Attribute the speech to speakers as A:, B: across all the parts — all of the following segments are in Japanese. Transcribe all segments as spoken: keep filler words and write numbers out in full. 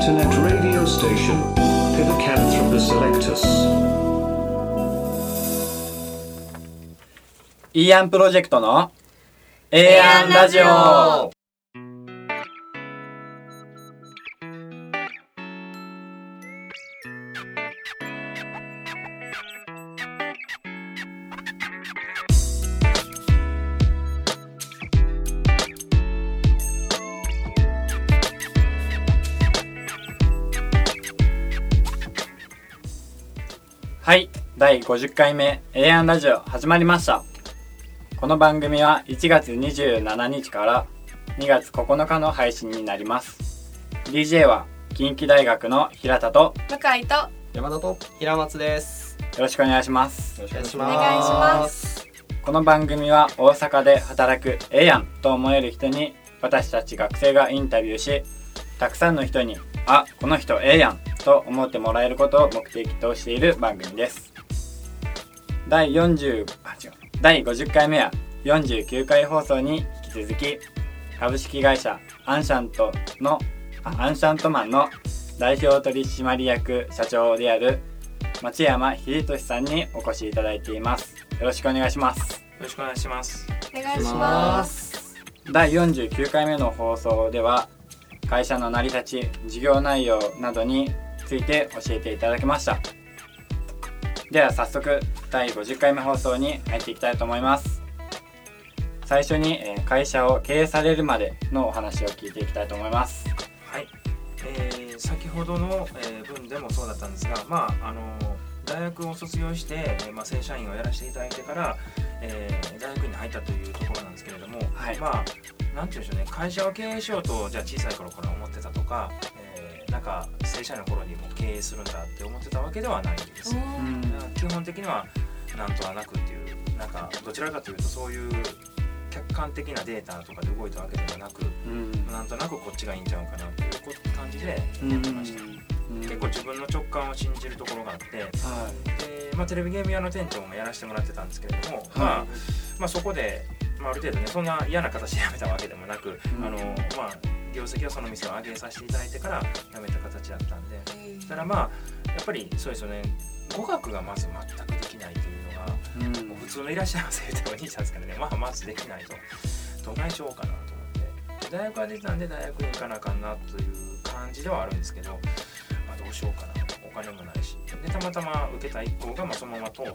A: Internet radio station Pithecanthropus electus
B: イーアンプロジェクトの エーアン ラジオ。はい、だいごじゅっかいめ エーアン ラジオ始まりました。この番組はいちがつにじゅうしちにちからにがつここのかの配信になります。 ディージェー は近畿大学の平田と
C: 向井と
D: 山田と平松です。
B: よろしくお願いします。
D: よろしく
C: お願いします。
B: この番組は大阪で働くええやんと思える人に私たち学生がインタビューし、たくさんの人にあ、この人ええやんと思ってもらえることを目的としている番組です。だいよんじゅうあ違うだいごじゅっかいめはよんじゅうきゅうかい放送に引き続き、株式会社アンシャントのあアンシャントマンの代表取締役社長である松山秀俊さんにお越しいただいています。よろしくお願いします。
E: よろしくお願いします。
C: お願いします。
B: だいよんじゅうきゅうかいめの放送では会社の成り立ち、事業内容などについて教えていただきました。では早速だいごじゅっかいめ放送に入っていきたいと思います。最初に会社を経営されるまでのお話を聞いていきたいと思います。
E: はい、えー、先ほどの、えー、文でもそうだったんですが、まああの大学を卒業して、まあ、正社員をやらせていただいてから、えー、大学院に入ったというところなんですけれども、はい、まあなんていうんでしょうね、会社を経営しようとじゃあ小さい頃から思ってたとか、えー、なんか正社員の頃にも経営するんだって思ってたわけではないんです。基本的にはなんとはなくっていう、なんかどちらかというとそういう客観的なデータとかで動いたわけではなく、うん、なんとなくこっちがいいんちゃうかなっていう感じでやってました。うん、結構自分の直感を信じるところがあって、はい、でまあ、テレビゲーム屋の店長もやらせてもらってたんですけれども、はい、まあまあ、そこで、まあ、ある程度ねそんな嫌な形で辞めたわけでもなく、うん、あのまあ、業績はその店を上げさせていただいてから辞めた形だったんで、うん、だからまあやっぱりそうですよね、語学がまず全くできないというのが、うん、もう普通のいらっしゃいませってお兄ちゃんですからね、まあまずできないとどないしようかなと思って、大学が出てたんで大学に行かなあかんなという感じではあるんですけど、まあ、どうしようかな、お金もないしで、たまたま受けた一校がまあそのまま通って、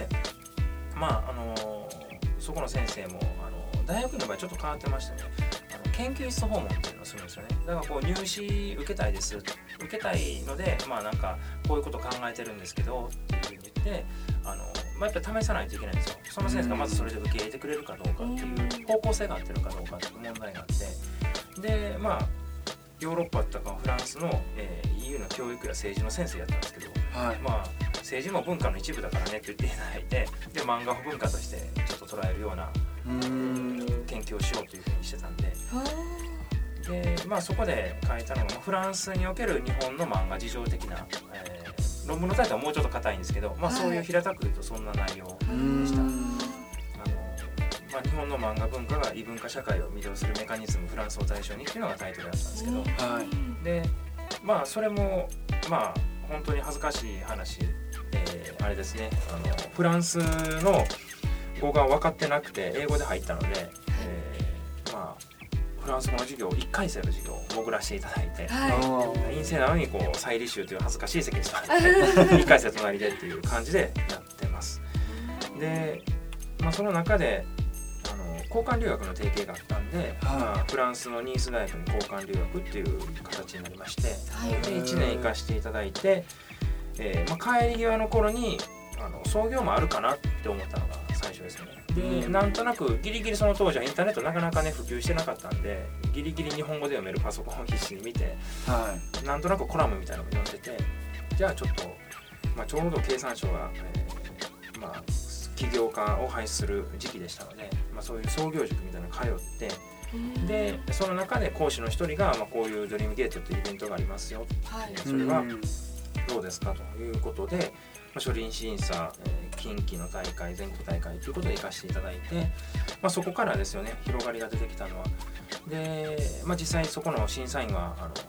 E: まああのー、そこの先生もあの大学の場合ちょっと変わってましたね。あの研究室訪問っていうのをするんですよね。だからこう入試受けたいです受けたいので、まあなんかこういうこと考えてるんですけどっていうふうに言って、あの、まあ、やっぱり試さないといけないんですよ。その先生がまずそれで受け入れてくれるかどうかっていう方向性が合ってるかどうかっていう問題があって、でまあヨーロッパとかフランスの、えー、イーユー の教育や政治の先生やったんですけど、はい、まあ政治も文化の一部だからねって言っていただいて、で漫画を文化としてちょっと捉えるようなうーん研究をしようというふうにしてたんで、で、まあ、そこで書いたのがフランスにおける日本の漫画事情的な、えー、論文のタイトルはもうちょっと硬いんですけど、まあ、そういう平たく言うとそんな内容でした。まあ、日本の漫画文化が異文化社会を魅了するメカニズムフランスを対象にっていうのがタイトルだったんですけど、はい、でまあそれもまあ本当に恥ずかしい話、えー、あれですね、あのフランスの語が分かってなくて英語で入ったので、えー、まあフランス語の授業いっかい生の授業を潜らせていただいて、はい、陰性なのにこう再履修という恥ずかしい席に座っていっかい生隣でっていう感じでやってます。で、まあ、その中で交換留学の提携があったんで、はい、まあ、フランスのニース大学に交換留学っていう形になりまして、はい、でいちねん行かせていただいて、えーまあ、帰り際の頃にあの創業もあるかなって思ったのが最初ですよね。でなんとなくギリギリその当時はインターネットなかなかね普及してなかったんで、ギリギリ日本語で読めるパソコンを必死に見て、はい、なんとなくコラムみたいなのを読んでて、じゃあちょっと、まあ、ちょうど経産省が、えー、まあ起業家を輩出する時期でしたので、まあ、そういう創業塾みたいなのに通って、でその中で講師の一人が、まあ、こういうドリームゲートというイベントがありますよ、はい、それはどうですかということで、まあ、書輪審査、えー、近畿の大会全国大会ということで行かせていただいて、まあ、そこからですよね広がりが出てきたのは。で、まあ、実際そこの審査員はあの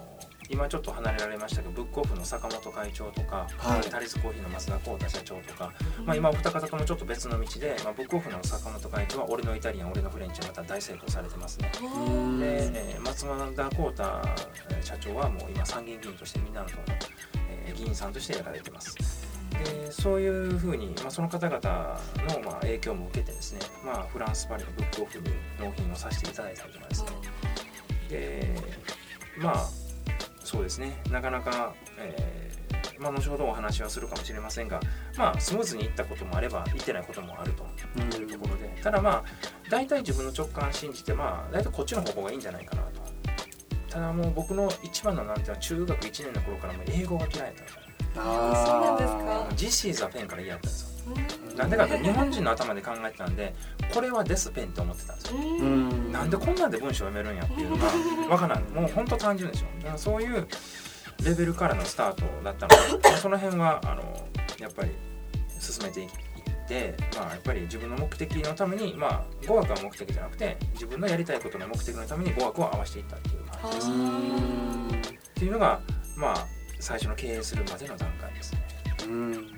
E: 今ちょっと離れられましたけどブックオフの坂本会長とか、
C: はい
E: タリスコーヒーの増田浩太社長とか、まあ、今お二方ともちょっと別の道で、まあ、ブックオフの坂本会長は俺のイタリアン俺のフレンチはまた大成功されてますね。で、えー、松田浩太社長はもう今参議院議員としてみんなの党の、えー、議員さんとしてやられてます。でそういうふうに、まあ、その方々のまあ影響も受けてですね、まあ、フランスパリのブックオフに納品をさせていただいたりとかですね、でまあそうですね、なかなか、えーまあ、後ほどお話はするかもしれませんが、まあ、スムーズにいったこともあればいってないこともあるというところで、ただまあ大体自分の直感信じて、まあ大体こっちの方向がいいんじゃないかなと。ただもう僕の一番の難点は中学いちねんの頃からもう英語が嫌いだったんですよ。
C: あそうなんですか。
E: ジシーザペンから嫌だったんですよ。なんでかって日本人の頭で考えてたんで、これはですペンって思ってたんですよ。なんでこんなんで文章を読めるんやっていうのがわからない。もう本当単純でしょ。だからそういうレベルからのスタートだったので、その辺はあのやっぱり進めていって、まあ、やっぱり自分の目的のために、まあ、語学は目的じゃなくて自分のやりたいことの目的のために語学を合わせていったっていう感じですね。っていうのが、まあ、最初の経営するまでの段階ですね。
C: うん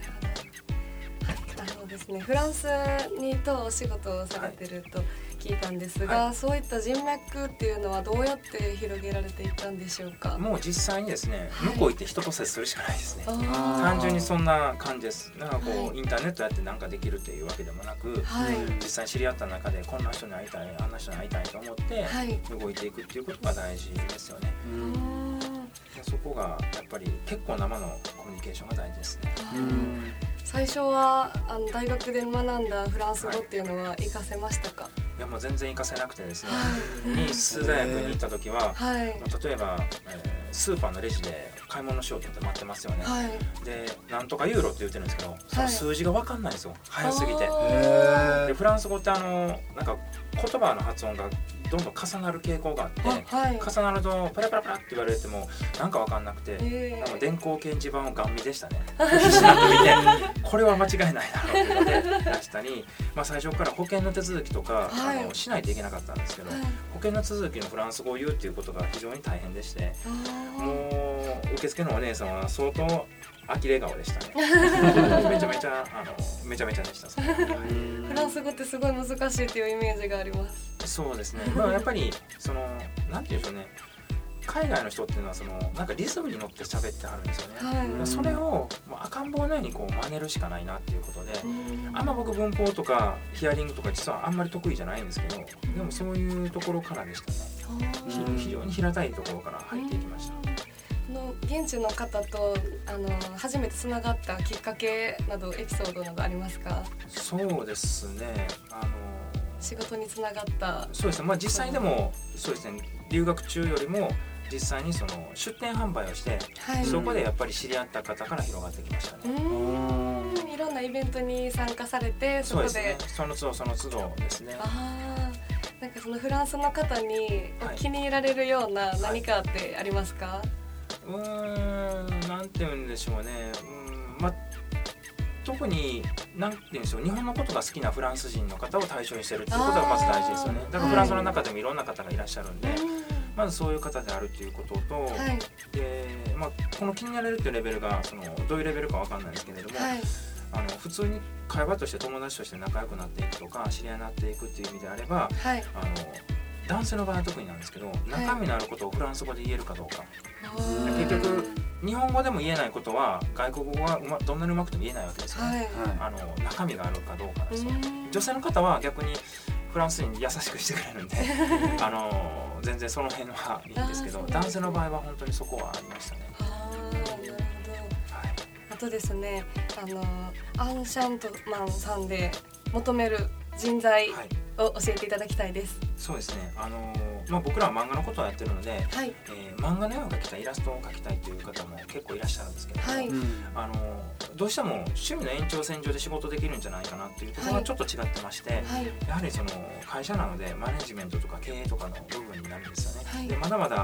C: あのですね、フランスにとお仕事をされてると聞いたんですが、はい、そういった人脈っていうのはどうやって広げられていったんでしょうか。
E: もう実際にですね、
C: はい、
E: 向こう行って人と接するしかないですね。単純にそんな感じです。なんかこう、はい、インターネットやって何かできるっていうわけでもなく、はい、実際に知り合った中でこんな人に会いたいあんな人に会いたいと思って動いていくっていうことが大事ですよね。うんそこがやっぱり結構生のコミュニケーションが大事ですね。
C: うん最初はあの大学で学んだフランス語っていうのは活かせましたか。
E: いやもう全然活かせなくてですね、ニース大学に行った時は、はい、例えば、えー、スーパーのレジで買い物しようと思って待ってますよね、はい、でなんとかユーロって言ってるんですけど、その数字が分かんないんですよ、早すぎて。でフランス語ってあのなんか言葉の発音がどんどん重なる傾向があって、はい、重なるとパラパラパラって言われてもなんか分かんなくて、えー、電光掲示板をガン見でしたね。必死なく見てこれは間違いないだろうというので出したり、まあ、最初から保険の手続きとか、はい、あのしないといけなかったんですけど、はい、保険の手続きのフランス語を言うっていうことが非常に大変でして、もう受付のお姉さんは相当呆れ顔でしたね。めちゃめちゃあのめちゃめちゃでした。
C: フランス語ってすごい難しいっていうイメージがあります。
E: そうですね、まあ、やっぱりそのなんていうんでしょうね、海外の人っていうのはそのなんかリズムに乗って喋ってあるんですよね、はい、それをもう赤ん坊のようにこう真似るしかないなっていうことで、あんま僕文法とかヒアリングとか実はあんまり得意じゃないんですけど、でもそういうところからでしたね。非常に平たいところから入っていきました。
C: の現地の方とあの初めてつながったきっかけなどエピソードなどありますか。
E: そうですね、あの
C: 仕事につながった
E: そうですね、まあ、実際でもそうですね、留学中よりも実際にその出店販売をして、はい、そこでやっぱり知り合った方から広がってきましたね。
C: うんいろんなイベントに参加されてそこで、
E: そうですね、その都度その都度ですね。
C: あなんかそのフランスの方に気に入られるような何かってありますか。はい、
E: うーんなんて言うんでしょうね、うん、まあ、特になんて言うんでしょう、日本のことが好きなフランス人の方を対象にしてるっていうことがまず大事ですよね。だからフランスの中でもいろんな方がいらっしゃるんで、はい、まずそういう方であるっていうことと、はい、でまあ、この気になれるっていうレベルがそのどういうレベルかわかんないですけれども、はい、あの普通に会話として友達として仲良くなっていくとか知り合いになっていくっていう意味であれば、はい、あの男性の場合は特になんですけど、中身のあることをフランス語で言えるかどうか、はい、結局日本語でも言えないことは外国語はう、ま、どんなにうまくても言えないわけですよね、はい、あの中身があるかどうかですよ。女性の方は逆にフランスに優しくしてくれるんであの全然その辺はいいんですけど、男性の場合は本当にそこはありましたね。
C: あなるほど、はい、あとですね、あのアンシャントマンさんで求める人材を教えていただきたいです。
E: はい、そうですね、あのまあ、僕らは漫画のことをやってるので、はい、えー、漫画の絵を描きたいイラストを描きたいという方も結構いらっしゃるんですけども、はい、あのどうしても趣味の延長線上で仕事できるんじゃないかなっていうところがちょっと違ってまして、はい、やはりその会社なのでマネジメントとか経営とかの部分になるんですよね。はい、でまだまだそ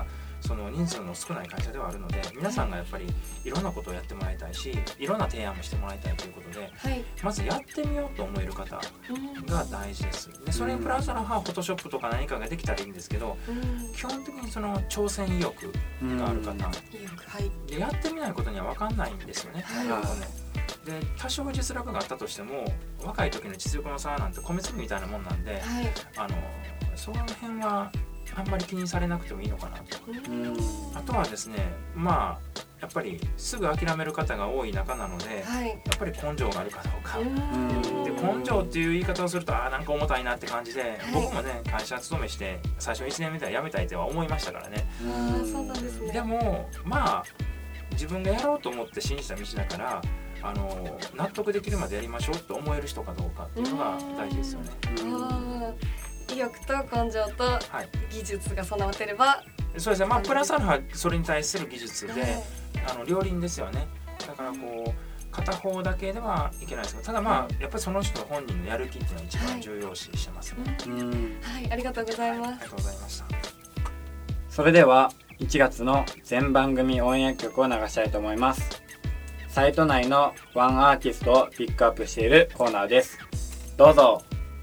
E: その人数の少ない会社ではあるので、皆さんがやっぱりいろんなことをやってもらいたいし、いろんな提案もしてもらいたいということで、
C: はい、
E: まずやってみようと思える方が大事です。でそれにプラスアルファフォトショップとか何かができたらいいんですけど、
C: うん、
E: 基本的にその挑戦意欲がある方、
C: 意欲、はい、
E: でやってみないことには分かんないんですよね。
C: はい、
E: で多少実力があったとしても、若い時の実力の差なんて米粒みたいなもんなんで、
C: はい、
E: あのその辺はあんまり気にされなくてもいいのかなと。
C: うん、
E: あとはですね、まあやっぱりすぐ諦める方が多い中なので、
C: はい、
E: やっぱり根性があるかどうか、
C: うん、
E: で根性っていう言い方をすると、ああなんか重たいなって感じで、
C: はい、
E: 僕もね会社勤めして最初いちねんめでは辞めたいとは思いましたからね。
C: あそうなんですね。
E: でもまあ自分がやろうと思って信じた道だから、あの納得できるまでやりましょうって思える人かどうかっていうのが大事ですよね。
C: あ意欲と根性と技術が備わってれば、はい、
E: そうですね、まあプラスアルファそれに対する技術で、はい、あの両輪ですよね。だからこう片方だけではいけないですけど、ただまあやっぱりその人本人のやる気っていうのは一番重要視してますね。
C: はい、うんはい、ありがとうございます、
E: はい、ありがとうございました。
B: それではいちがつの全番組オンエア曲を流したいと思います。サイト内のワンアーティストをピックアップしているコーナーです。どうぞ。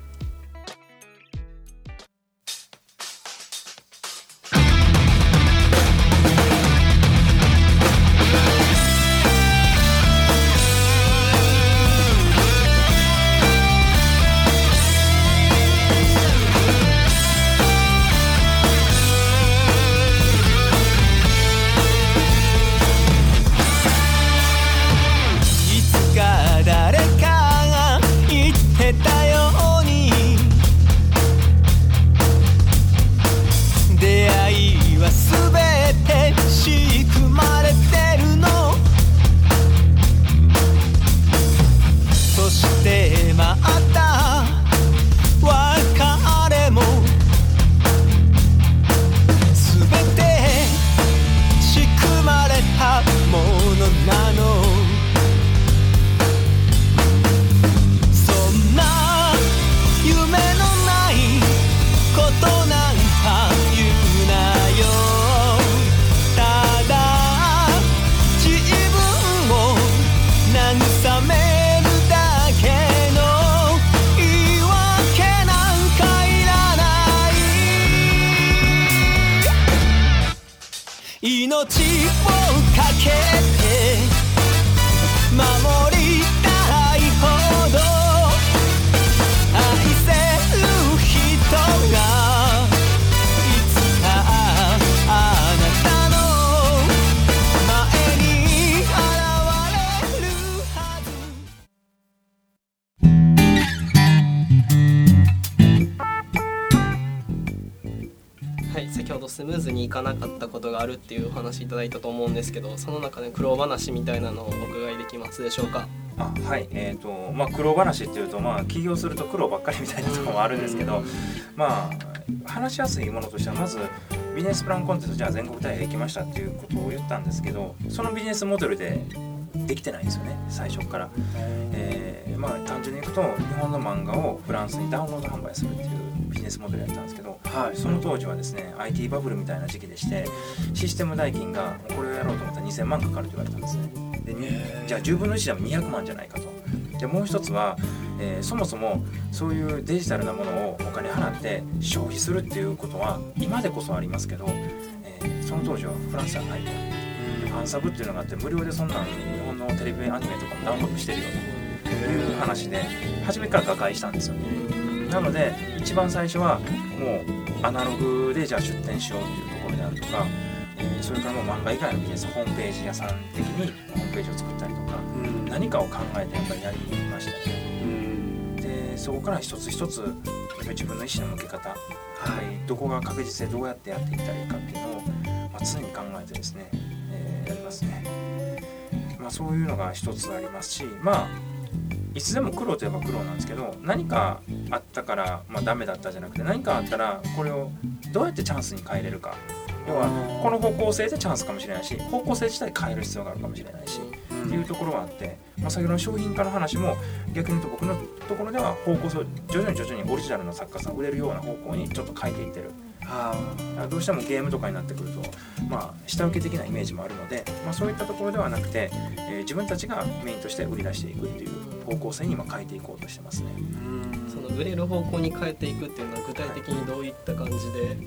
F: 誰かが言ってたように、出会いはすべて仕組まれてるの。そしてまた別れもすべて仕組まれたものなの。命をかけて守りたいほど愛せる人がいつかあなたの前に現れるは
D: ず。はい、先ほどスムーズにいかなかったことがあるっていうお話いただいたと思うんですけど、その中で苦労話みたいなのをお伺いできますでしょうか。
E: あはいえーとまあ、苦労話っていうと、まあ、起業すると苦労ばっかりみたいなところもあるんですけど、まあ、話しやすいものとしてはまずビジネスプランコンテストじゃあ全国大会行きましたっていうことを言ったんですけど、そのビジネスモデルでできてないんですよね最初から。えーまあ、単純にいくと日本の漫画をフランスにダウンロード販売するっていうビジネスモデルやったんですけど、はい、その当時はですね アイティー バブルみたいな時期でして、システム代金がこれをやろうと思ったらにせんまんかかると言われたんですね。でじゃあじゅうぶんのいちでもにひゃくまんじゃないかと。でもう一つは、えー、そもそもそういうデジタルなものをお金払って消費するっていうことは今でこそありますけど、えー、その当時はフランスはないと。ファンサブっていうのがあって、無料でそんなの日本のテレビアニメとかもダウンロードしてるよという話で初めから瓦解したんですよね。なので一番最初はもうアナログでじゃあ出店しようっていうところであるとか、えー、それからもう漫画以外のビジネスホームページ屋さん的にホームページを作ったりとか、うん、何かを考えてやっぱりやりましたよね。うん、でそこから一つ一つやっぱり自分の意思の向け方、はい、どこが確実でどうやってやっていったらいいかっていうのを、まあ、常に考えてですね、えー、やりますね。まあ、そういうのが一つありますし、まあいつでも苦労といえば苦労なんですけど、何かあったから、まあ、ダメだったじゃなくて、何かあったらこれをどうやってチャンスに変えれるか。要はこの方向性でチャンスかもしれないし、方向性自体変える必要があるかもしれないし、うん、っていうところがあって、まあ、先ほどの商品化の話も逆に言うと僕のところでは方向性を徐々に徐々にオリジナルの作家さん売れるような方向にちょっと変えていってる。
B: は
E: どうしてもゲームとかになってくると、まあ、下請け的なイメージもあるので、まあ、そういったところではなくて、えー、自分たちがメインとして売り出していくっていう方向性に今変えていこうとしてますね。
B: うん
D: その売れる方向に変えていくっていうのは具体的にどういった感じで、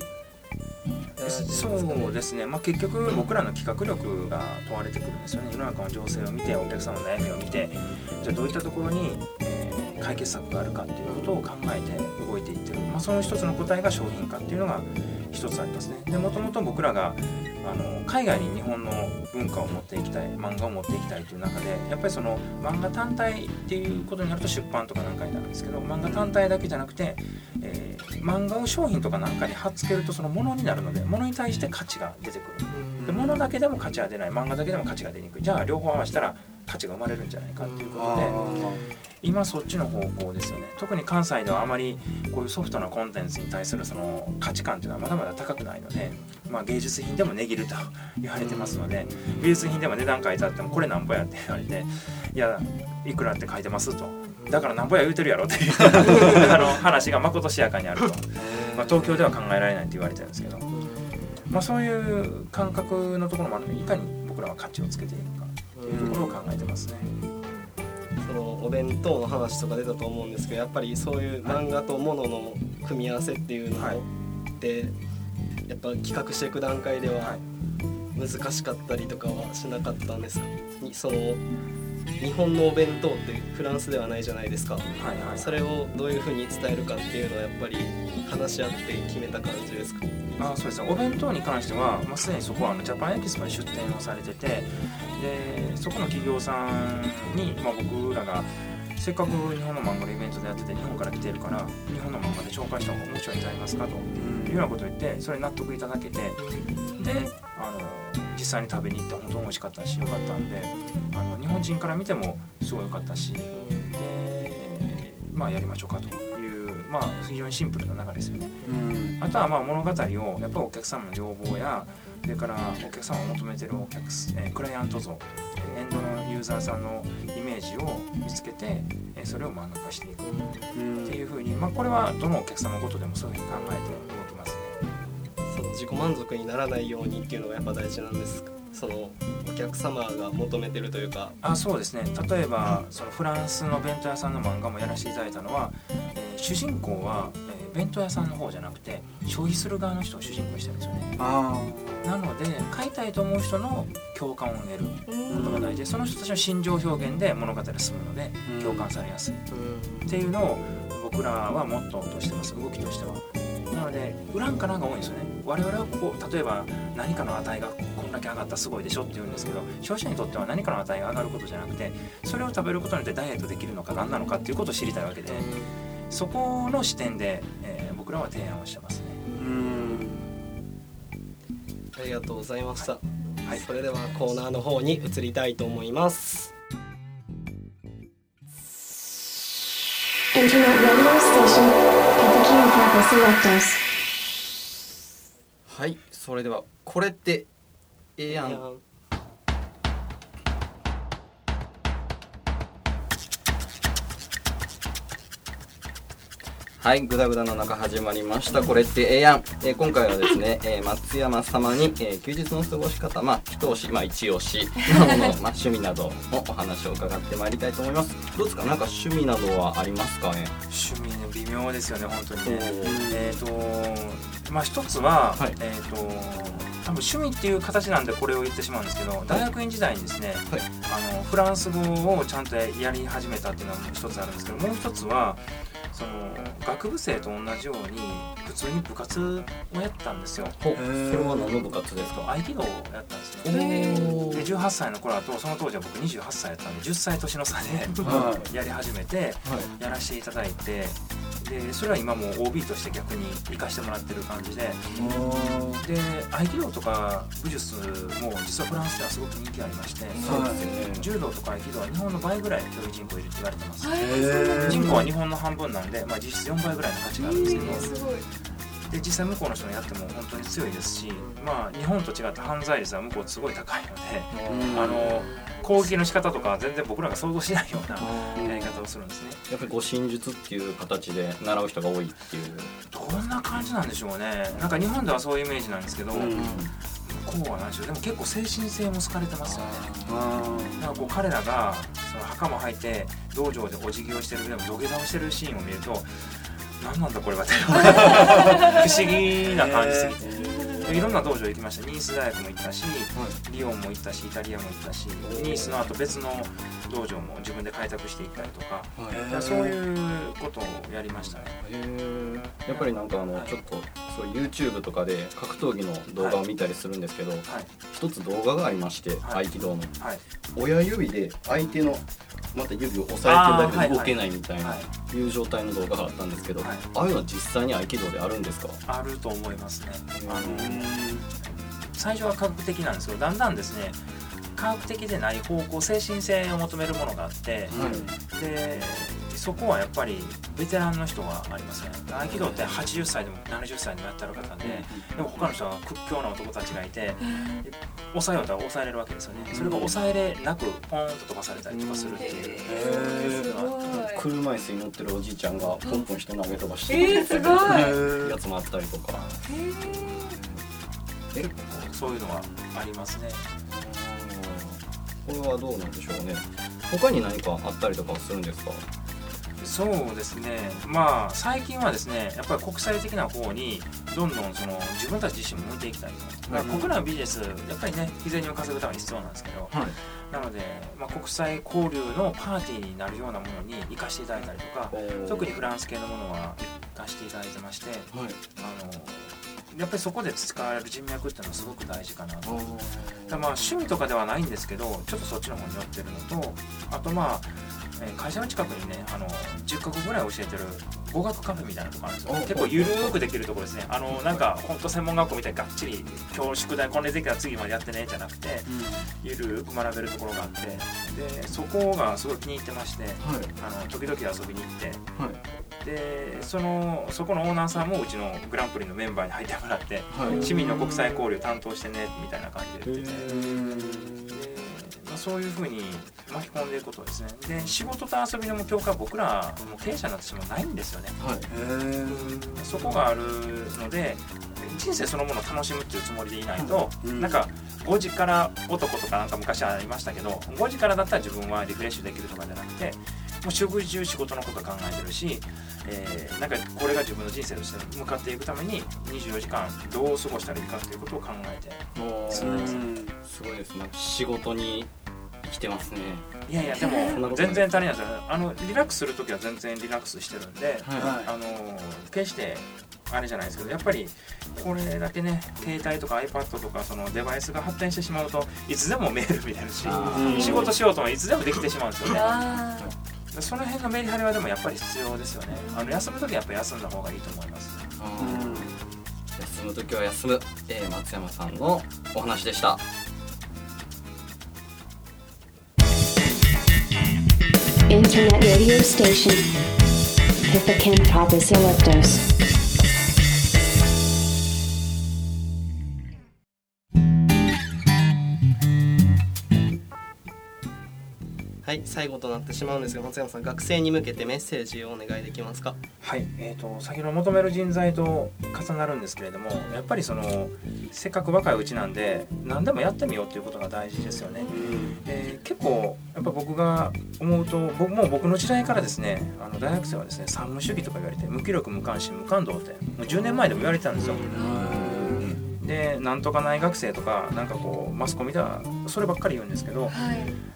E: そうですね、まあ、結局僕らの企画力が問われてくるんですよね。世の中の情勢を見て、お客さんの悩みを見て、じゃあどういったところに、えー、解決策があるかっていうことを考えて動いていってる、まあ、その一つの答えが商品化っていうのが一つありますね。でもともと僕らがあの海外に日本の文化を持っていきたい、漫画を持っていきたいという中で、やっぱりその漫画単体っていうことになると出版とかなんかになるんですけど、漫画単体だけじゃなくて、えー、漫画を商品とかなんかに貼っつけるとその物になるので、物に対して価値が出てくる。で物だけでも価値は出ない、漫画だけでも価値が出にくい、じゃあ両方合わせたら価値が生まれるんじゃないかということで、今そっちの方向ですよね。特に関西ではあまりこういうソフトなコンテンツに対するその価値観っていうのはまだまだ高くないので、まあ、芸術品でも値切ると言われてますので、美術品でも値段書いてあってもこれなんぼやって言われて、いやいくらって書いてますと、だからなんぼや言うてるやろっていうあの話がまことしやかにあると、まあ、東京では考えられないって言われてるんですけど、まあ、そういう感覚のところもあるので、いかに僕らは価値をつけていくかというところを考えてますね。
D: そのお弁当の話とか出たと思うんですけど、やっぱりそういう漫画と物の組み合わせっていうのってやっぱ企画していく段階では難しかったりとかはしなかったんですか？にその日本のお弁当ってフランスではないじゃないですか、はいはい、それをどういうふうに伝えるかっていうのはやっぱり話し合って決めた感じですか？
E: あ、そうですね。お弁当に関しては、まあ、すでにそこはあのジャパンエキスポに出店をされてて、でそこの企業さんに、まあ、僕らがせっかく日本の漫画のイベントでやってて日本から来てるから日本の漫画で紹介した方が面白いんじゃないますかというようなことを言って、それ納得いただけて、であの実際に食べに行って本当に美味しかったしよかったんで、あの日本人から見てもすごい良かったし、でまあやりましょうかという、まあ非常にシンプルな流れですよね。あとはまあ物語をやっぱりお客様の要望や、それからお客様を求めてるお客、えー、クライアント像、エンドのユーザーさんのイメージを見つけて、えー、それを漫画化していくっていうふうに、まあ、これはどのお客様ごとでもそういうふうに考えて動きますね。
D: その自己満足にならないようにっていうのがやっぱ大事なんですか？そのお客様が求めてるというか。
E: あ、そうですね。例えばそのフランスの弁当屋さんの漫画もやらせていただいたのは、えー、主人公は、えー、弁当屋さんの方じゃなくて消費する側の人を主人公にしてるんですよね。あなので買いたいと思う人の共感を得ることが大事で、その人たちの心情表現で物語が進むので共感されやすいっていうのを僕らはモットーとしてます。動きとしては。なのでウランカナが多いんですよね。我々はこう例えば何かの値がこんだけ上がったらすごいでしょって言うんですけど、消費者にとっては何かの値が上がることじゃなくて、それを食べることによってダイエットできるのか何なのかっていうことを知りたいわけで、そこの視点で、えー、僕らは提案をしてますね。
D: うんありがとうございました、はいはい、それではコーナーの方に移りたいと思います。
G: インターネットラディオステーション Petakin Purple Selectors。
H: はい、それではこれってええやん。はい、グダグダの中始まりました。これってええやん。えー、今回はですね、えー、松山様に、えー、休日の過ごし方、まあ一押し、まあ一押しのもの、まあ趣味などのお話を伺ってまいりたいと思います。どうですか、なんか趣味などはありますかね？
E: 趣味ね、微妙ですよね、本当にね。えっと、まあ一つは、はい、えっと、多分趣味っていう形なんでこれを言ってしまうんですけど、大学院時代にですね、はい、あのフランス語をちゃんとやり始めたっていうのが一つあるんですけど、もう一つはその学部生と同じように普通に部活をやったんですよ。
H: それは何の部活ですか？
E: 合気道をやったんですよ。でじゅうはっさいの頃だと、その当時は僕にじゅうはっさいやったんでじゅっさい年の差でやり始めてやらせていただいて、でそれは今もう オービー として逆に生かしてもらってる感じで、で合気道とか武術も実はフランスではすごく人気ありまして、そうですよね、柔道とか合気道は日本の倍ぐらい競技人口いるって言われてます。人口は日本の半分なんで、まあ、実質よんばいぐらいの価値があるんですけど、 で実際向こうの人がやっても本当に強いですし、まあ日本と違って犯罪率は向こうすごい高いので、あの攻撃の仕方とか全然僕らが想像しないようなやり方をするんですね。
H: やっぱり護身術っていう形で習う人が多いっていう。
E: どんな感じなんでしょうね。なんか日本ではそういうイメージなんですけど、うん、向こうは何でしょう。でも結構精神性も好かれてますよね。なんかこう彼らがその袴履いて道場でお辞儀をしてる、でも土下座をしてるシーンを見ると、何なんだこれはって不思議な感じすぎて。いろんな道場行きました。ニース大学も行ったし、はい、リヨンも行ったし、イタリアも行ったし、ニースの後別の道場も自分で開拓していったりとか、そういうことをやりましたね。
H: へやっぱりなんかあのちょっとそう YouTube とかで格闘技の動画を見たりするんですけど、はい、一つ動画がありまして、はい、合気道の、はい、親指で相手のまた指を押さえてるだけで動けないみたいないう状態の動画があったんですけど、はい、ああいうのは実際に合気道であるんですか？
E: あると思いますね。あの最初は科学的なんですけど、だんだんですね科学的でない方向、精神性を求めるものがあって、はい、でそこはやっぱりベテランの人はありますね。合気道ってはちじゅっさいでもななじゅっさいでもやってる方で、でも他の人は屈強な男たちがいて、抑えようとは抑えれるわけですよね。それが抑えれなくポーンと飛ばされたりとかするっていう、
H: 車椅子に乗ってるおじいちゃんがポンポン人投げ飛ばして、
C: えー、すごい
H: やつもあったりとか、
E: 結構そういうのはありますね。
H: これはどうなんでしょうね。他に何かあったりとかするんですか？
E: そうですね、まあ最近はですねやっぱり国際的な方にどんどんその自分たち自身も向いていきたいと、はい、国内のビジネスやっぱりね日銭を稼ぐために必要なんですけど、はい、なので、まあ、国際交流のパーティーになるようなものに生かしていただいたりとか、特にフランス系のものは生かしていただいてまして、はい、あのやっぱりそこで使われる人脈っていうのはすごく大事かなと。だまあ趣味とかではないんですけど、ちょっとそっちの方に寄ってるのと、あとまあ会社の近くにね、あのじゅっカ国ぐらい教えてる語学カフェみたいなとこあるんですよ。結構ゆるーくできるところですね。あのなんか本当専門学校みたいにがっちり今日宿題これできたら次までやってねじゃなくて、うん、ゆるーく学べるところがあって、でそこがすごい気に入ってまして、はい、あの時々遊びに行って、はい、でそのそこのオーナーさんもうちのグランプリのメンバーに入ってもらって、はい、市民の国際交流担当してねみたいな感じで言ってて。そういう風に巻き込んでいくことですね。で仕事と遊びの目標が僕らも経営者になってしまうないんですよね、はい、へそこがあるので人生そのものを楽しむっていうつもりでいないと、うん、なんかごじから男とかなんか昔はありましたけど、ごじからだったら自分はリフレッシュできるとかじゃなくて、もう四六時中仕事のこと考えてるし、えー、なんかこれが自分の人生として向かっていくためににじゅうよじかんどう過ごしたらいいかっていうことを考えて
H: するんですね。すごいですね。仕事に生きてますね。
E: いやいやでも全然足りないですよ。あのリラックスするときは全然リラックスしてるんで、はい、あの決してあれじゃないですけど、やっぱりこれだけね携帯とか iPad とかそのデバイスが発展してしまうといつでもメール見れるし、仕事しようともいつでもできてしまうんですよね。その辺のメリハリはでもやっぱり必要ですよね。あの休むときはやっぱり休んだ方がいいと思います。
H: 休むときは休む、えー、松山さんのお話でした。
G: Internet radio station Hippocampus Electos。
D: はい、最後となってしまうんですが、松山さん学生に向けてメッセージをお願いできますか？
E: はい、えーと、先ほど求める人材と重なるんですけれども、やっぱりそのせっかく若いうちなんで何でもやってみようということが大事ですよね。えー、結構やっぱ僕が思うと、僕もう僕の時代からですね、あの大学生はですね三無主義とか言われて、無気力無関心無感動ってもうじゅうねんまえでも言われてたんですよ。でなんとかない学生とかなんかこうマスコミではそればっかり言うんですけど、はい、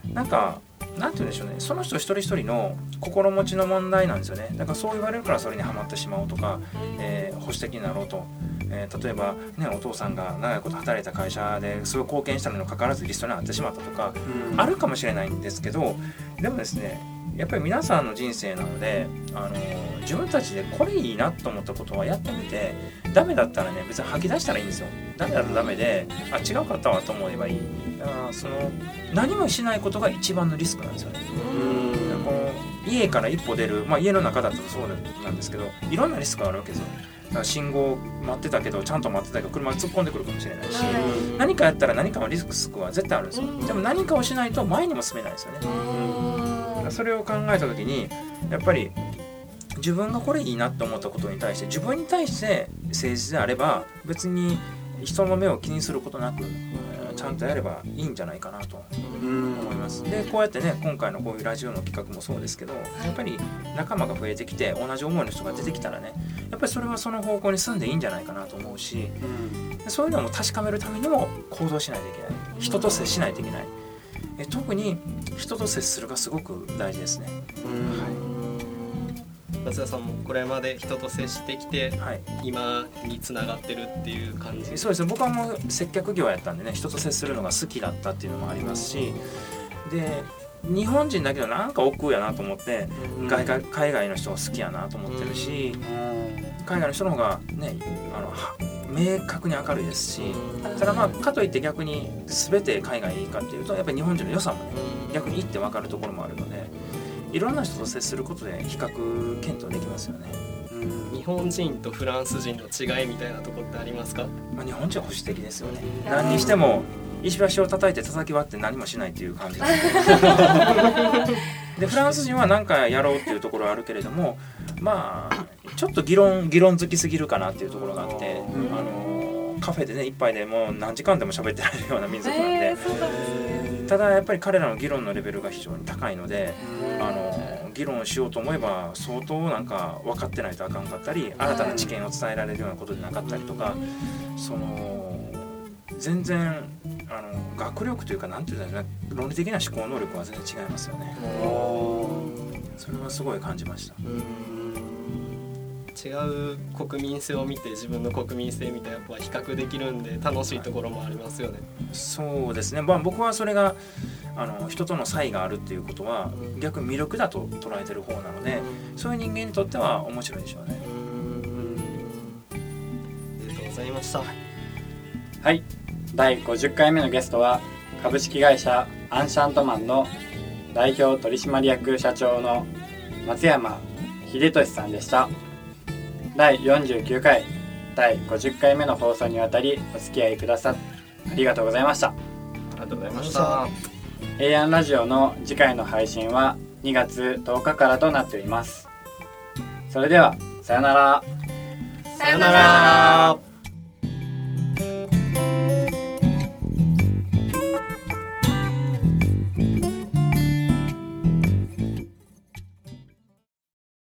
E: なんかなんて言うんでしょうね、その人一人一人の心持ちの問題なんですよね。だからそう言われるからそれにはまってしまうとか、えー、保守的になろうと、えー、例えば、ね、お父さんが長いこと働いた会社ですごい貢献したのにもかかわらずリストになってしまったとか、うん、あるかもしれないんですけど、でもですねやっぱり皆さんの人生なので、あのー、自分たちでこれいいなと思ったことはやってみて、ダメだったらね別に吐き出したらいいんですよ。ダメだったらダメで、あ違うかったわと思えばいい。だからその何もしないことが一番のリスクなんですよね。うんこの家から一歩出る、まあ、家の中だとそうなんですけど、いろんなリスクがあるわけですよ。 から信号待ってたけどちゃんと待ってたけど車が突っ込んでくるかもしれないし、
C: はい
E: 何かやったら何かのリスクは絶対あるんですよ、
C: うん
E: でも何かをしないと前にも進めないですよね、だからそれを考えた時にやっぱり自分がこれいいなって思ったことに対して自分に対して誠実であれば別に人の目を気にすることなく、えーちゃんとやればいいんじゃないかなと思います。でこうやってね今回のこういうラジオの企画もそうですけどやっぱり仲間が増えてきて同じ思いの人が出てきたらねやっぱりそれはその方向に進んでいいんじゃないかなと思うし、でそういうのも確かめるためにも行動しないといけない人と接しないといけない、え特に人と接するがすごく大事ですね。
D: 松田さんもこれまで人と接してきて、
E: はい、
D: 今につながってるっていう感じ。
E: そうですね、僕はもう接客業やったんでね人と接するのが好きだったっていうのもありますし、で日本人だけどなんか億劫やなと思って外海海外の人が好きやなと思ってるし、海外の人の方がねあの明確に明るいですし、ただまあかといって逆に全て海外いいかっていうとやっぱり日本人の良さもね逆にいいって分かるところもあるので、いろんな人と接することで比較検討できますよね。
D: 日本人とフランス人の違いみたいなところってありますか？
E: まあ、日本人は保守的ですよね。何にしても石橋を叩いて叩き割って何もしないっていう感じなんででフランス人は何かやろうっていうところはあるけれども、まあちょっと議論議論好きすぎるかなっていうところがあって、あのカフェでね一杯でもう何時間でも喋ってられるような民族なんで、
C: えーそうなんですね。
E: ただやっぱり彼らの議論のレベルが非常に高いので、あの議論しようと思えば相当なんか分かってないとあかんかったり、新たな知見を伝えられるようなことでなかったりとか、その全然あの学力というかなんていうんだろうね、論理的な思考能力は全然違いますよね。それはすごい感じました。
D: 違う国民性を見て自分の国民性みたいなやっぱ比較できるんで楽しいところもありますよね。
E: そうですね、まあ、僕はそれがあの人との差異があるっていうことは逆に魅力だと捉えてる方なので、そういう人間にとっては面白いでしょうね。
D: ありがとうございました。
B: はい、だいごじゅっかいめのゲストは株式会社アンシャントマンの代表取締役社長の松山秀俊さんでした。だいよんじゅうきゅうかいだいごじゅっかいめの放送にわたりお付き合いくださってありがとうございました。
H: ありがとうございました。
B: エーヤンラジオの次回の配信はにがつとおかからとなっています。それではさよなら。
C: さよなら。